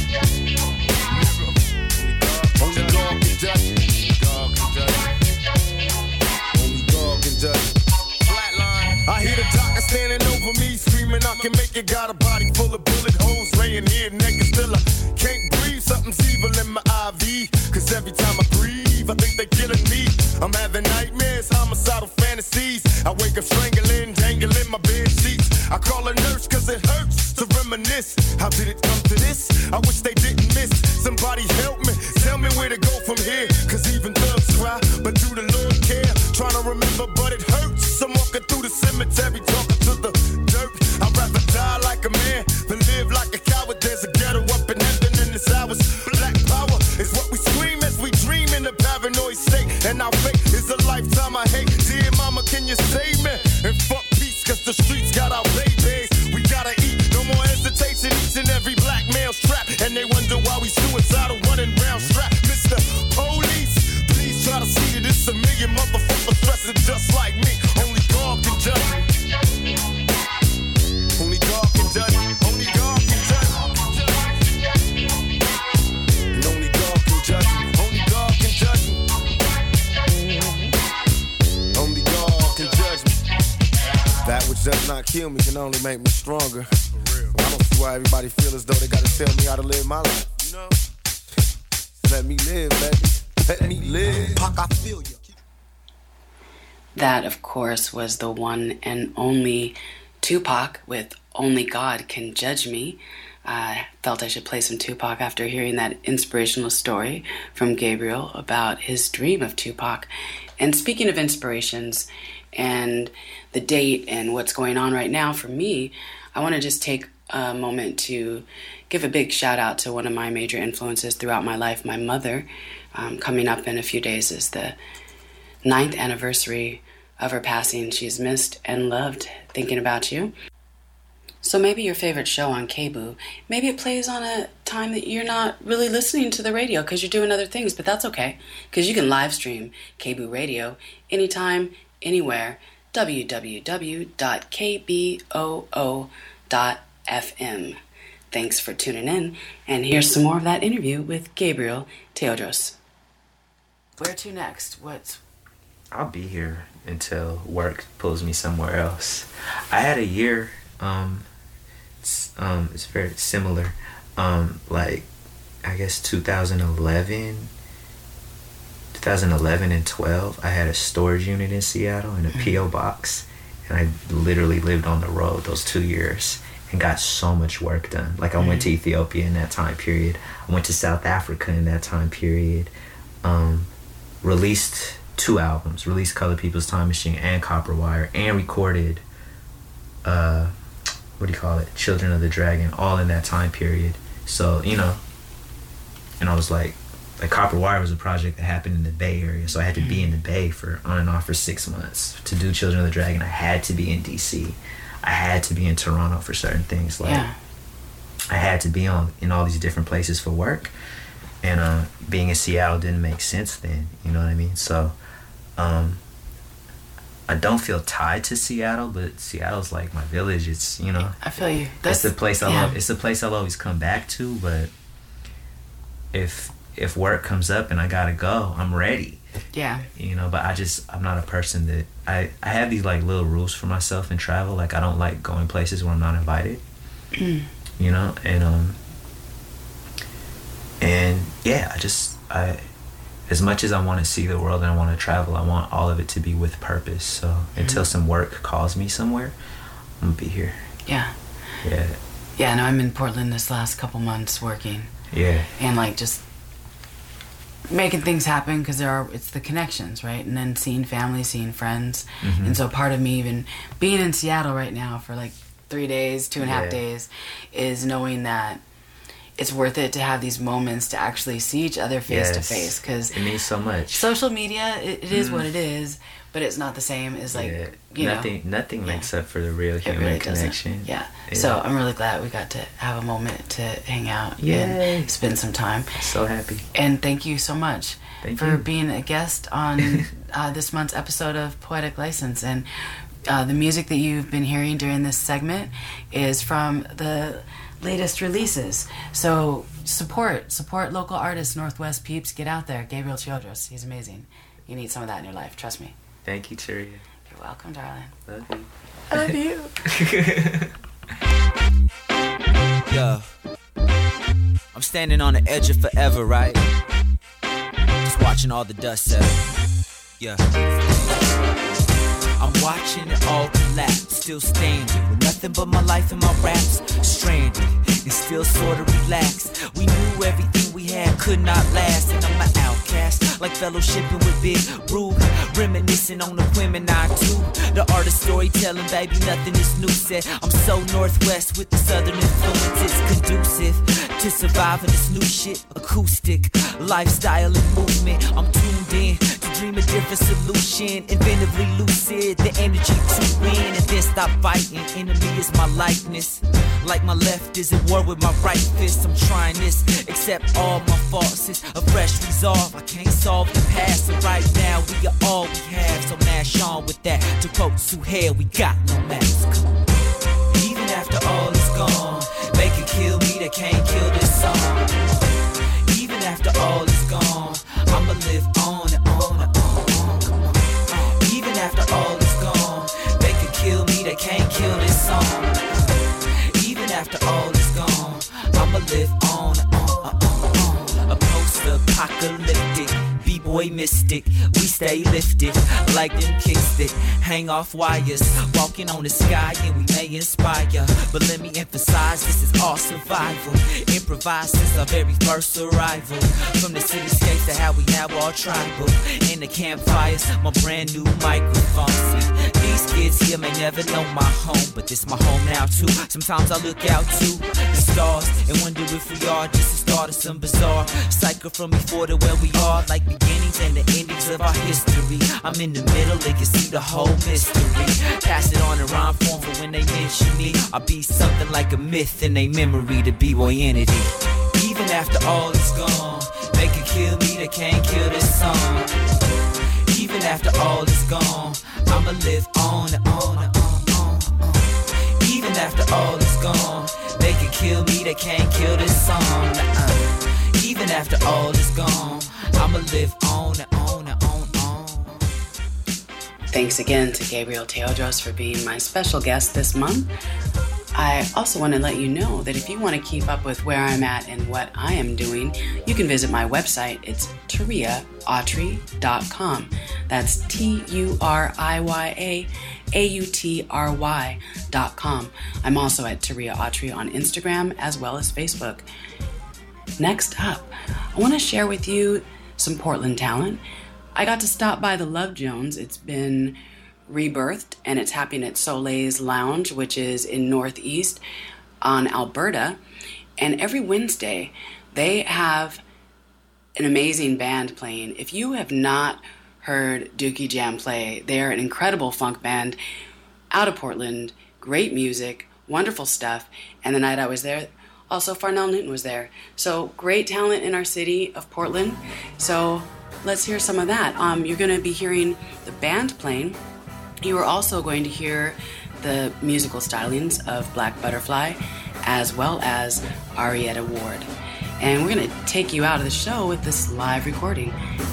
N: Only God can judge me. God can judge me. Only God can judge me. Flatline. I hear the doctor standing over me, screaming I can make it. Got a body full of bullet holes, laying here naked. Still I can't breathe. Something's evil in my I V. Cause every time I breathe, I think they're killing me. I'm having nightmares, homicidal fantasies. I wake up strangling, dangling my bed sheets. I call a nurse cause it hurts to reminisce. How did it come to this? I wish they didn't miss. Somebody help me, tell me where to go from here. Cause even thugs cry, but do the Lord care? Trying to remember, but it hurts. I'm walking through the cemetery, talking to the dirt. I'd rather die like a man than live like a coward. There's a ghetto up in heaven and it's ours. Black power is what we scream as we dream in a paranoid state. And our fate is a lifetime I hate. Dear mama, can you save me? And fuck peace, cause the streets got our babies. We gotta eat, no more hesitation. Each and every black male's trapped. And they wonder why we suicidal running round strapped. Mister Police, please try to see that it's a million motherfuckers dressing just like me. Only God can judge me. Only God can judge me. Only God can judge me. And only God can judge me. Only God can judge me. Only God can judge me. That which does not kill me can only make me stronger. For real. I don't see why everybody feel as though they gotta tell me how to live my life. You know? Let me live, baby. Let me live. Pac, I feel you.
I: That, of course, was the one and only Tupac with Only God Can Judge Me. I felt I should play some Tupac after hearing that inspirational story from Gabriel about his dream of Tupac. And speaking of inspirations and the date and what's going on right now for me, I want to just take a moment to give a big shout out to one of my major influences throughout my life, my mother. Um, coming up in a few days is the ninth anniversary of her passing. She's missed and loved thinking about you. So maybe your favorite show on K B O O, maybe it plays on a time that you're not really listening to the radio because you're doing other things, but that's okay, because you can live stream K B O O Radio anytime, anywhere, w w w dot k b o o dot f m. Thanks for tuning in, and here's some more of that interview with Gabriel Teodros. Where to next? What?
J: I'll be here until work pulls me somewhere else. I had a year, um, it's, um, it's very similar, um, like, I guess two thousand eleven, twenty eleven and twelve, I had a storage unit in Seattle in a P O box, and I literally lived on the road those two years and got so much work done. Like, I went to Ethiopia in that time period. I went to South Africa in that time period. Um, released two albums, released Color People's Time Machine and Copper Wire, and recorded, uh, what do you call it, Children of the Dragon, all in that time period. So, you know, and I was like like Copper Wire was a project that happened in the Bay Area, so I had to be in the Bay for on and off for six months to do Children of the Dragon. I had to be in D C. I had to be in Toronto for certain things. Like
I: Yeah.
J: I had to be on in all these different places for work, and uh, being in Seattle didn't make sense then. You know what I mean? So um, I don't feel tied to Seattle, but Seattle's like my village. It's, you know,
I: I feel you.
J: It's
I: That's,
J: the place I
I: yeah.
J: love. It's the place I'll always come back to. But if if work comes up and I gotta go, I'm ready.
I: Yeah.
J: You know, but I just I'm not a person that I I have these like little rules for myself in travel. Like I don't like going places where I'm not invited. You know, and um and yeah, I just I as much as I want to see the world and I want to travel, I want all of it to be with purpose. So mm-hmm. until some work calls me somewhere, I'm gonna be here.
I: Yeah.
J: Yeah.
I: Yeah, no, I'm in Portland this last couple months working.
J: Yeah.
I: And like just making things happen because there are it's the connections, right? And then seeing family, seeing friends.
J: Mhm.
I: And so part of me even being in Seattle right now for like three days, two and a half
J: Yeah.
I: days, is knowing that it's worth it to have these moments to actually see each other face to
J: Yes.
I: face, because
J: it means so much.
I: social media, it, it is
J: Mm.
I: what it is, but it's not the same as like
J: Yeah.
I: you know.
J: nothing nothing
I: Yeah.
J: makes up for the real
I: It
J: human
I: really doesn't.
J: connection.
I: Yeah.
J: Yeah.
I: So I'm really glad we got to have a moment to hang out
J: Yay.
I: and spend some time.
J: So happy.
I: And thank you so much
J: Thank
I: for
J: you.
I: being a guest on uh, this month's episode of Poetic License. And uh, the music that you've been hearing during this segment is from the latest releases. So support, support local artists, Northwest peeps. Get out there. Gabriel Childress, he's amazing. You need some of that in your life, trust me.
J: Thank you, Tyria.
I: You're welcome, darling.
J: Love you.
I: I love you.
H: Yeah. I'm standing on the edge of forever, right? Just watching all the dust settle. Yeah. I'm watching it all collapse, still standing with nothing but my life and my raps stranded and still sorta relaxed. We knew everything we had could not last, and I'm an outcast, like fellowshipping with Big Rube, reminiscing on the women I do. The art of storytelling, baby, nothing is new. Said I'm so Northwest with the southern influences, conducive to surviving this new shit. Acoustic lifestyle and movement. I'm tuned in to dream a different solution, inventively lucid. The energy to win and then stop fighting. Enemy is my likeness, like my left is at war with my right fist. I'm trying this, accept all my faults. It's a fresh resolve. I can't solve the past, so right now we are all we have. So mash on with that. To quote Suhail, we got no mask. Even after all is gone, they can kill me, they can't kill this song. Even after all is gone, I'ma live on and on and on, on. Even after all is gone, they can kill me, they can't kill this song. Even after all is gone, I'ma live on and on and on, on. A post-apocalyptic B-boy mystic, we stay lifted like them kicks that hang off wires, walking on the sky and we may inspire. But let me emphasize, this is all survival, improvised since our very first arrival. From the cityscapes to how we now all tribal, in the campfires, my brand new microphone. See, these kids here may never know my home, but this my home now too. Sometimes I look out to the stars and wonder if we are just the start of some bizarre cycle from before to where we are, like beginnings and the endings of our history. I'm in the middle, they can see the whole mystery. Pass it on in rhyme form for when they mention me. I'll be something like a myth in their memory, the B-boy entity. Even after all is gone, they can kill me, they can't kill this song. Even after all is gone, I'ma live on and on and on, on, on. Even after all is gone, they can kill me, they can't kill this song. Uh-uh. Even after all is gone, I'ma live on and on and on, on.
I: Thanks again to Gabriel Teodros for being my special guest this month. I also want to let you know that if you want to keep up with where I'm at and what I am doing, you can visit my website. It's Tyria Autry dot com. That's T U R I Y A A U T R Y dot com. I'm also at Tyria Autry on Instagram as well as Facebook. Next up, I want to share with you some Portland talent. I got to stop by the Love Jones. It's been rebirthed and it's happening at Soleil's Lounge, which is in Northeast on Alberta. And every Wednesday, they have an amazing band playing. If you have not heard Dookie Jam play, they're an incredible funk band out of Portland, great music, wonderful stuff. And the night I was there, also Farnell Newton was there. So great talent in our city of Portland. So let's hear some of that. Um, you're going to be hearing the band playing. You are also going to hear the musical stylings of Black Butterfly, as well as Arietta Ward. And we're going to take you out of the show with this live recording.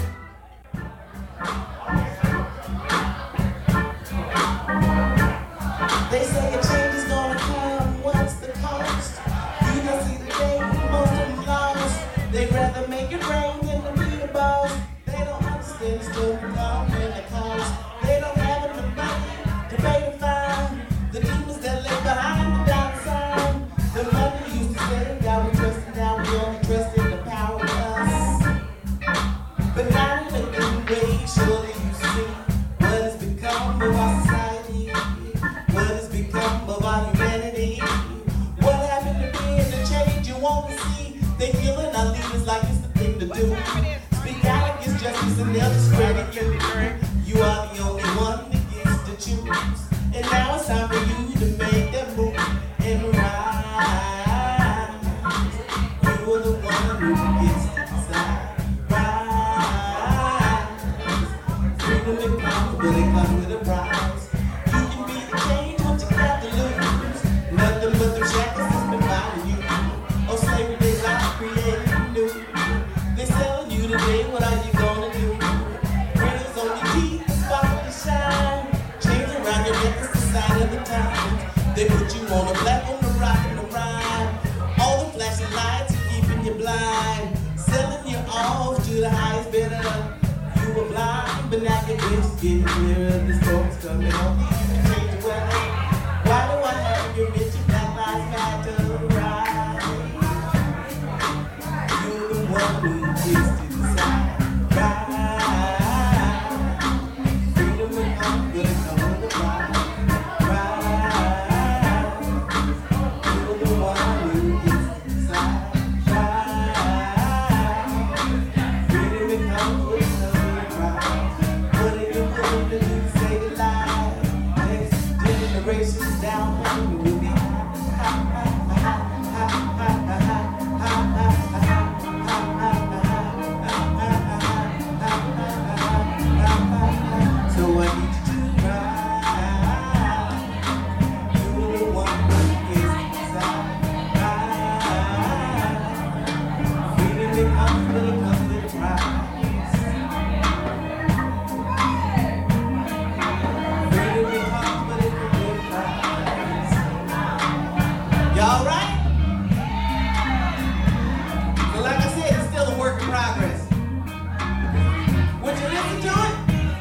O: They say a change is gonna come, what's the cost? You don't see the day, most of them lost. They'd rather make it rain than to be the boss. They don't understand the story come and the cost. They don't have enough money to pay the fine. The demons that lay behind the dollar sign. The money used to say, God we trust, and now we only trust in the power of us. But now in a good way, surely you see what has become of our society. What has become of our humanity? What happened to being the change you want to see? They killing our leaders like it's the thing to do. Speak out against justice and they'll discredit you. You are the only one that gets to choose. And now it's time for you to make that move and rise. You are the one who gets to decide. Rise. Freedom it comes, but it comes with a price. Change what you got to lose. Nothing but the shackles that's been binding you. Oh, slavery days I created new. They selling you today, what are you gonna do? Riddles on your teeth, the sparkle to shine. Change around your neck, it's the sign of the times. They put you on the black, on the rock, and the rhyme. All the flashing lights are keeping you blind. Selling you off to the highest bidder. You were blind, but now your vision's getting clearer. The storm's coming on you. Why do I have your rich and black lives matter right? You're the one who gets to decide right. Freedom and hunger come with the pride right. You're the one who gets to decide right. Freedom and hunger come with the pride. What are you going to do to say goodbye? Generations down home will be so I need you to ride. You're the one who gets inside. Ride. Freedom it comes, but it comes with a price. Y'all right? So like I said, it's still a work in progress. Would you listen to it?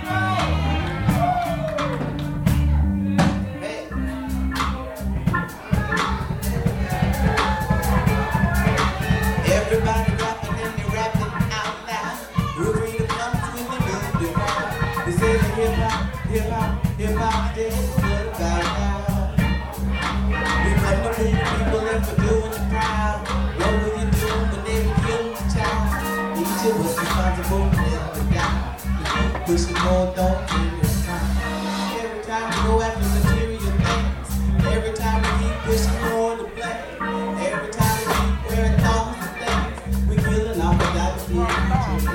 O: Hey. Everybody rapping and they rapping out loud. We're free to come to in the mood to ride. They say the hip hop, hip hop, hip hop, they what about now? Come to move people and for doing it proud. What will you do when they kill the child? Each of us responsible for the guy. If you pushing more, don't take your time. Every time we go after material things, every time we keep pushing more to play, every time we keep wearing thongs and things, we killing off without the future.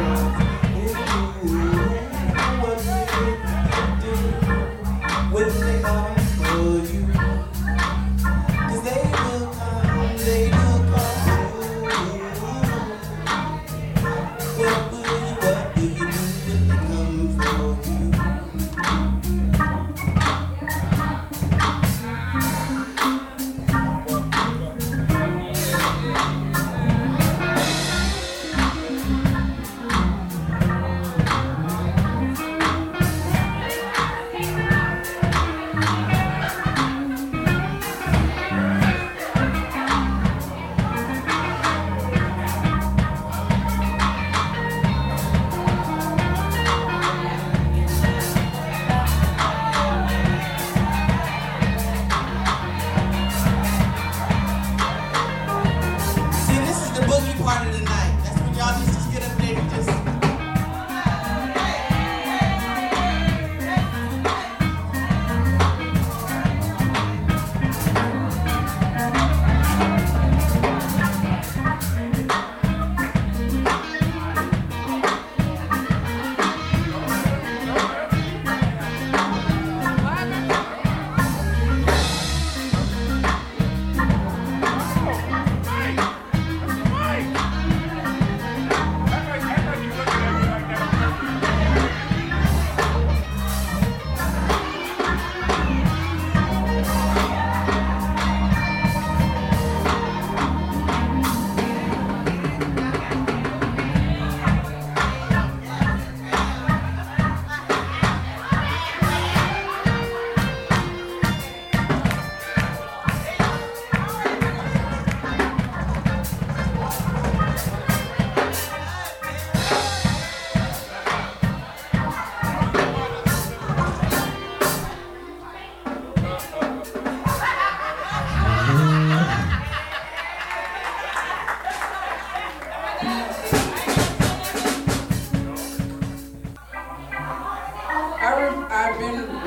O: What do you do? What do they come for you? They will come, they will come. What will you, what will you do when they come for you? part of the night. That's when y'all just, just get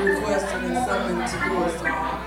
P: requested and summoned to do a song.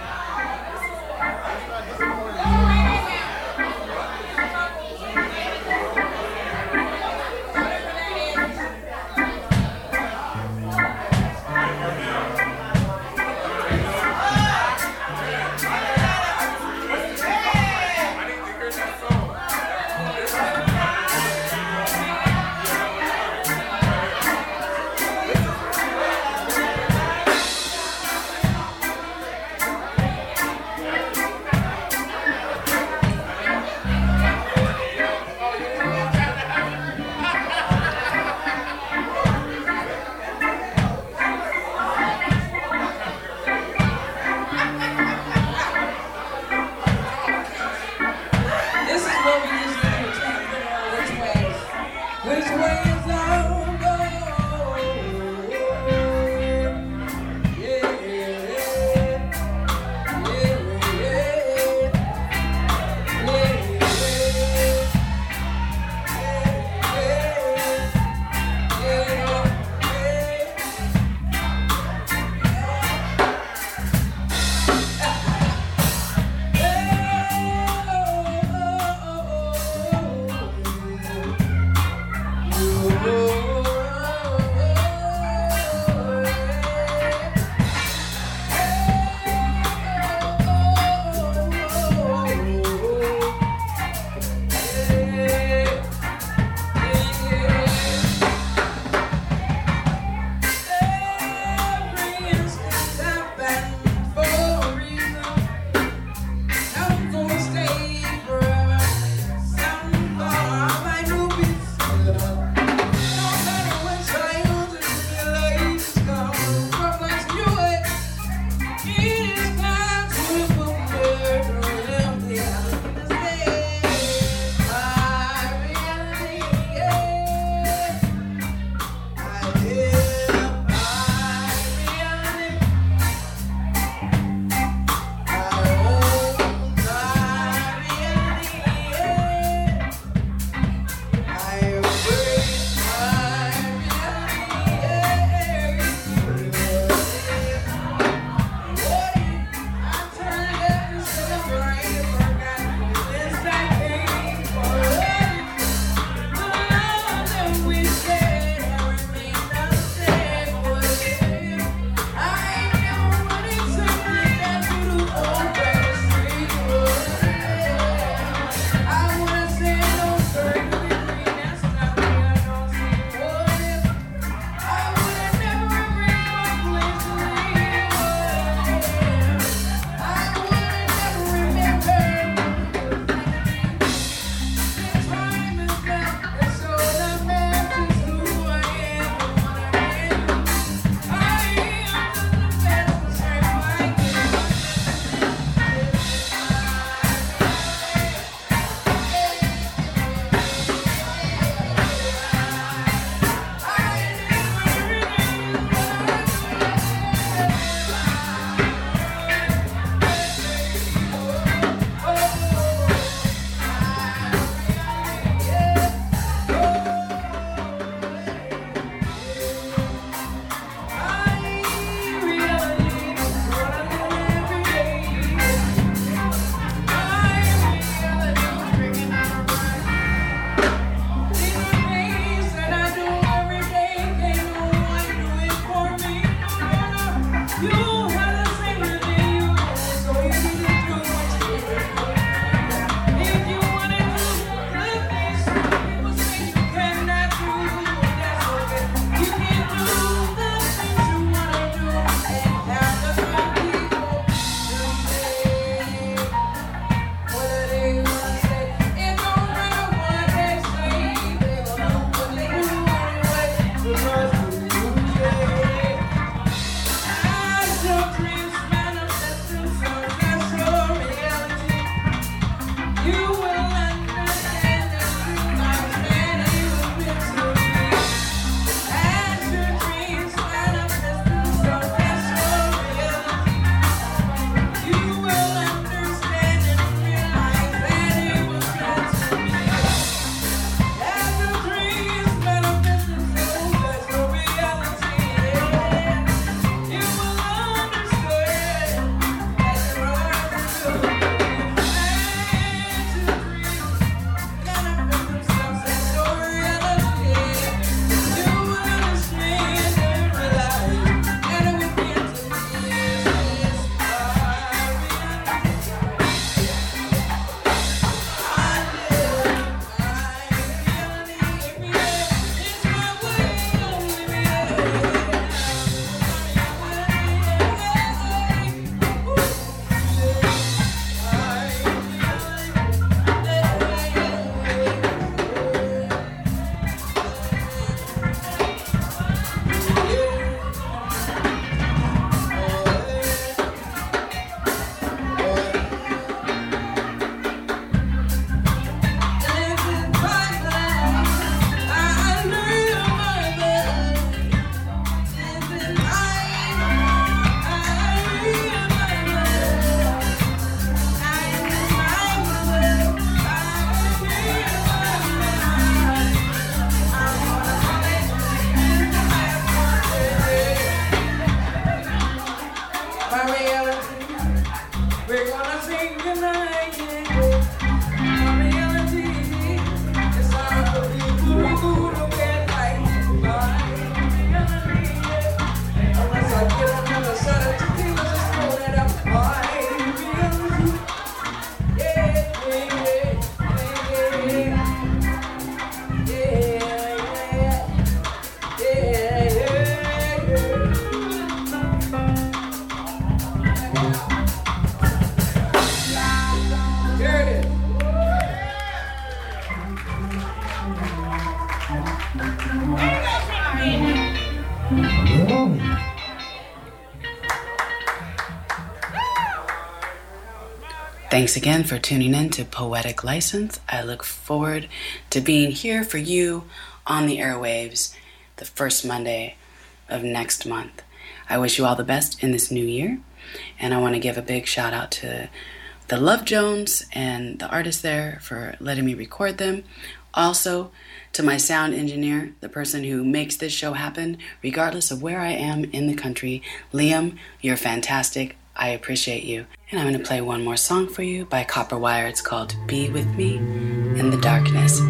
I: Thanks again for tuning in to Poetic License. I look forward to being here for you on the airwaves the first Monday of next month. I wish you all the best in this new year, and I want to give a big shout out to the Love Jones and the artists there for letting me record them. Also, to my sound engineer, the person who makes this show happen, regardless of where I am in the country. Liam, you're fantastic. I appreciate you. And I'm going to play one more song for you by Copper Wire. It's called Be With Me in the Darkness.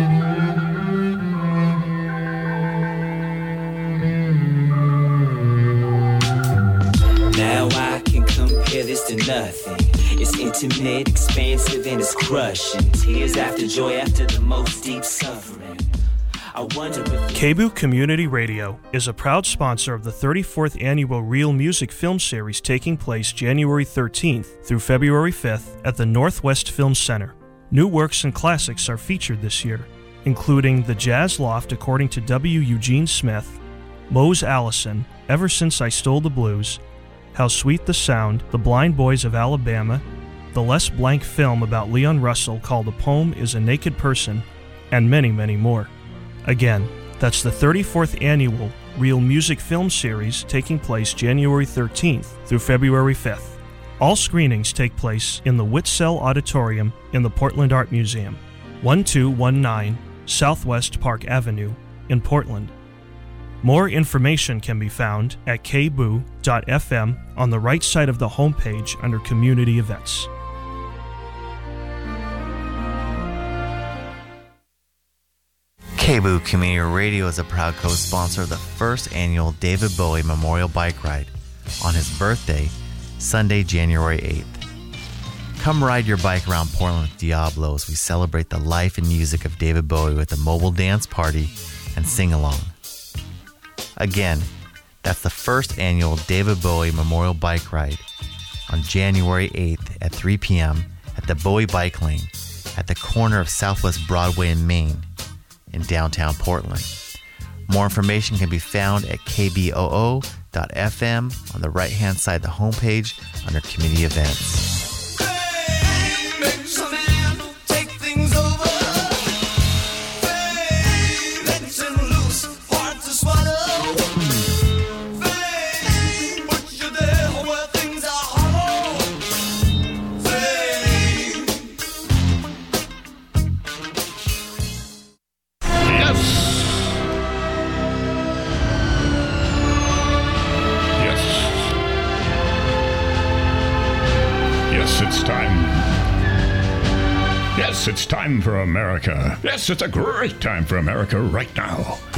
Q: Now I can compare this to nothing. It's intimate, expansive, and it's crushing. Tears after joy, after the most deep suffering. I wonder if
R: K B O O Community Radio is a proud sponsor of the thirty-fourth Annual Real Music Film Series taking place January thirteenth through February fifth at the Northwest Film Center. New works and classics are featured this year, including The Jazz Loft according to W. Eugene Smith, Mose Allison, Ever Since I Stole the Blues, How Sweet the Sound, The Blind Boys of Alabama, the Les Blank film about Leon Russell called A Poem is a Naked Person, and many, many more. Again, that's the thirty-fourth Annual Real Music Film Series taking place January thirteenth through February fifth. All screenings take place in the Whitsell Auditorium in the Portland Art Museum, twelve nineteen Southwest Park Avenue in Portland. More information can be found at k b o o dot f m on the right side of the homepage under Community Events.
S: K B O O Community Radio is a proud co-sponsor of the first annual David Bowie Memorial Bike Ride on his birthday, Sunday, January eighth. Come ride your bike around Portland with Diablo as we celebrate the life and music of David Bowie with a mobile dance party and sing-along. Again, that's the first annual David Bowie Memorial Bike Ride on January eighth at three p.m. at the Bowie Bike Lane at the corner of Southwest Broadway and Main in downtown Portland. More information can be found at k b o o dot f m on the right-hand side of the homepage under Community Events.
T: It's time for America. Yes, it's a great time for America right now.